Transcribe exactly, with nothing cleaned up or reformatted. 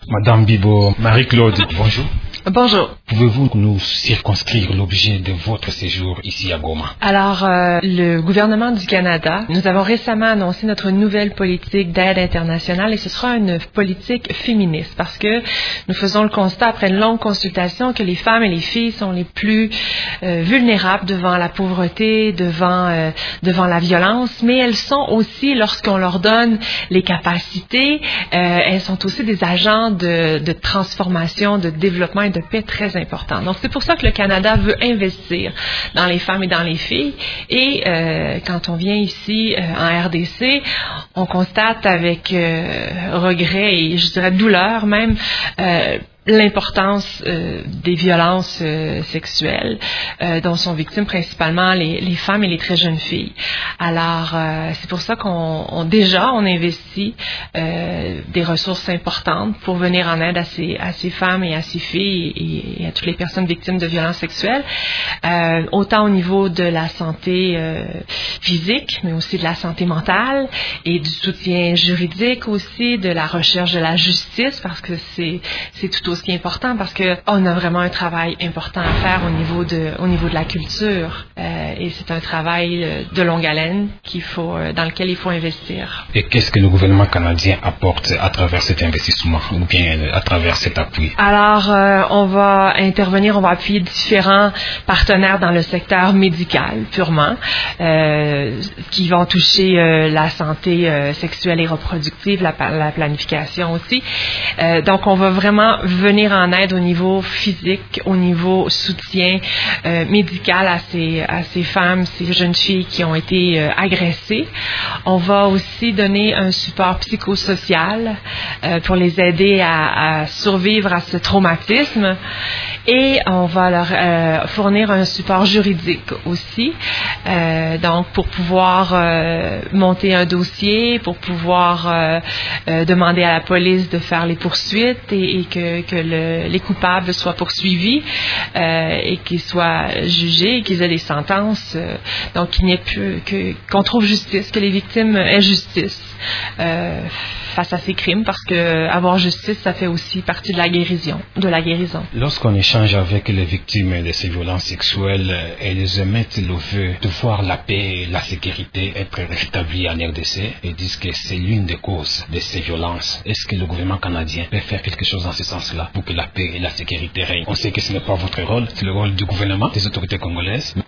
Madame Bibo, Marie-Claude, bonjour. Bonjour. Pouvez-vous nous circonscrire l'objet de votre séjour ici à Goma? Alors, euh, le gouvernement du Canada, nous avons récemment annoncé notre nouvelle politique d'aide internationale et ce sera une politique féministe parce que nous faisons le constat après une longue consultation que les femmes et les filles sont les plus euh, vulnérables devant la pauvreté, devant, euh, devant la violence, mais elles sont aussi, lorsqu'on leur donne les capacités, euh, elles sont aussi des agents de, de transformation, de développement et de paix très importants. Donc, c'est pour ça que le Canada veut investir dans les femmes et dans les filles. Et euh, quand on vient ici euh, en R D C, on constate avec euh, regret et je dirais douleur même euh, l'importance euh, des violences euh, sexuelles euh, dont sont victimes principalement les, les femmes et les très jeunes filles. Alors, euh, c'est pour ça qu'on on, déjà, on investit euh, des ressources importantes pour venir en aide à ces, à ces femmes et à ces filles et, et à toutes les personnes victimes de violences sexuelles, euh, autant au niveau de la santé euh, physique, mais aussi de la santé mentale et du soutien juridique aussi, de la recherche de la justice, parce que c'est, c'est tout aussi important parce que on a vraiment un travail important à faire au niveau de au niveau de la culture euh, et c'est un travail de longue haleine qu'il faut dans lequel il faut investir. Et qu'est-ce que le gouvernement canadien apporte à travers cet investissement ou bien à travers cet appui? Alors euh, on va intervenir, on va appuyer différents partenaires dans le secteur médical purement euh, qui vont toucher euh, la santé euh, sexuelle et reproductive, la, la planification aussi. Euh, donc on va vraiment venir en aide au niveau physique, au niveau soutien euh, médical à ces, à ces femmes, ces jeunes filles qui ont été euh, agressées. On va aussi donner un support psychosocial euh, pour les aider à, à survivre à ce traumatisme et on va leur euh, fournir un support juridique aussi, euh, donc pour pouvoir euh, monter un dossier, pour pouvoir euh, euh, demander à la police de faire les poursuites et, et que que le, les coupables soient poursuivis euh, et qu'ils soient jugés et qu'ils aient des sentences. Euh, donc, qu'il n'y ait plus, que, qu'on trouve justice, que les victimes aient justice euh, face à ces crimes, parce que avoir justice, ça fait aussi partie de la guérison. De la guérison. Lorsqu'on échange avec les victimes de ces violences sexuelles, elles émettent le vœu de voir la paix et la sécurité être rétablies en R D C et disent que c'est l'une des causes de ces violences. Est-ce que le gouvernement canadien peut faire quelque chose dans ce sens-là pour que la paix et la sécurité règnent? On sait que ce n'est pas votre rôle, c'est le rôle du gouvernement, des autorités congolaises.